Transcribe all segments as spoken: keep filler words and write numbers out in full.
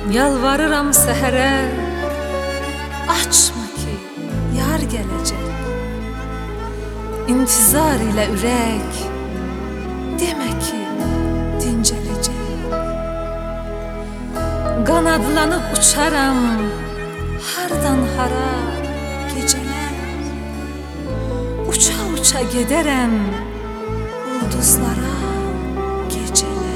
Yalvarıram səhərə, açma ki, yar gələcək. İntizar ilə ürək, demə ki, dincələcək. Qanadlanıb uçaram, hardan hara gecələr. Uça-uça gedərəm ulduzlara gecələr.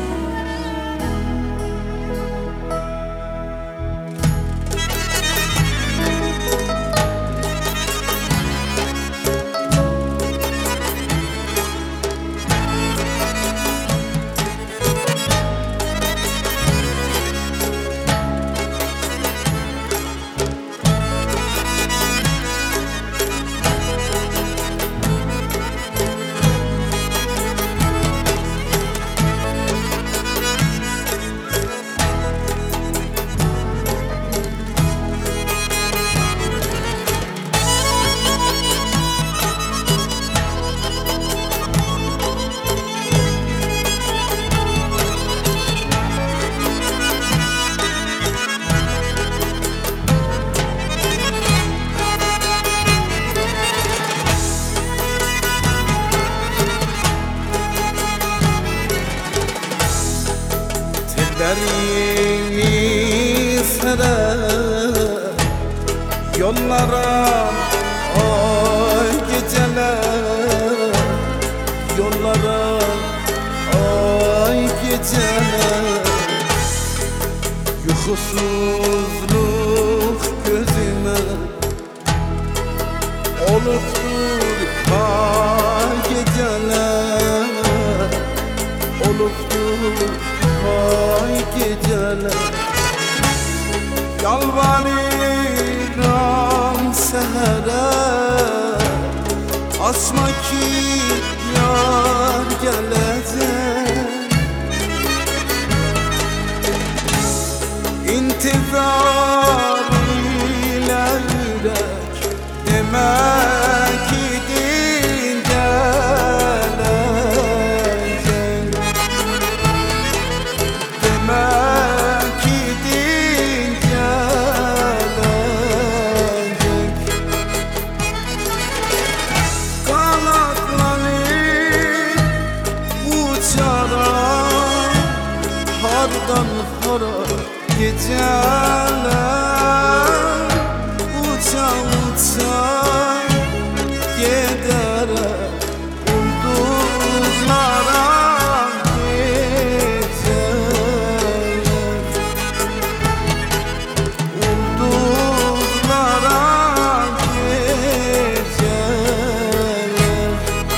Tellerini serer yollara, ay geceler yollara, ay geceler. Uykusuzluk gözüme oluptur ay geceler, oluptur ay geceler. Yalvarıram sehre, açma ki yar gelecek. İntizar ile yürek, demek ki dincelecek. Demek ki dincelecek. Kanatlanıp uçarak hardan hara geceler. Uça uça giderek ulduzlara geceler. Ulduzlara geceler.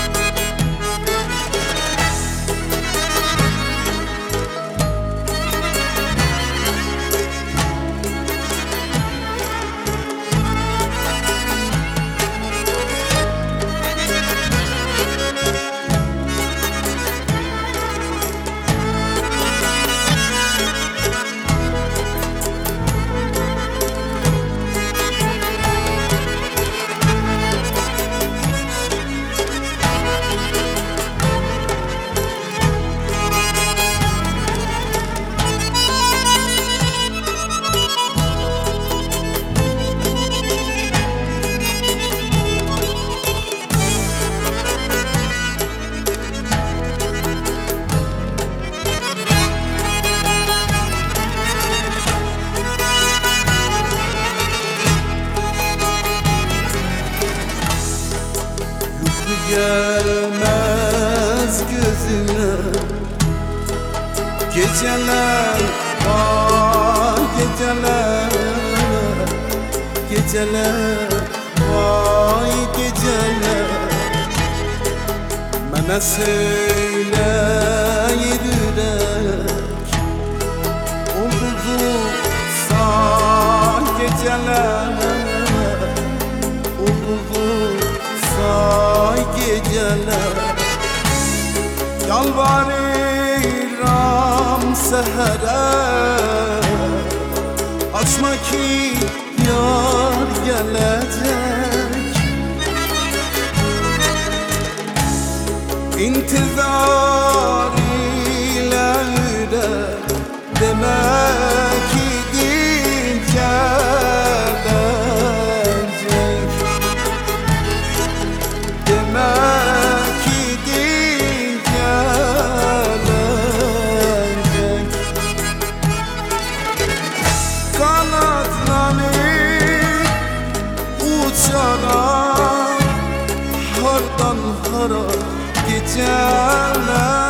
Gelmez gözüme geceler, vay geceler, geceler, vay geceler. Bana söyle yürek, ulduzum sağ geceler, ulduzum ay geceler. Yalvarıram sehre, açma ki yar gelecek. İntizar ile yürek, demek ki geceler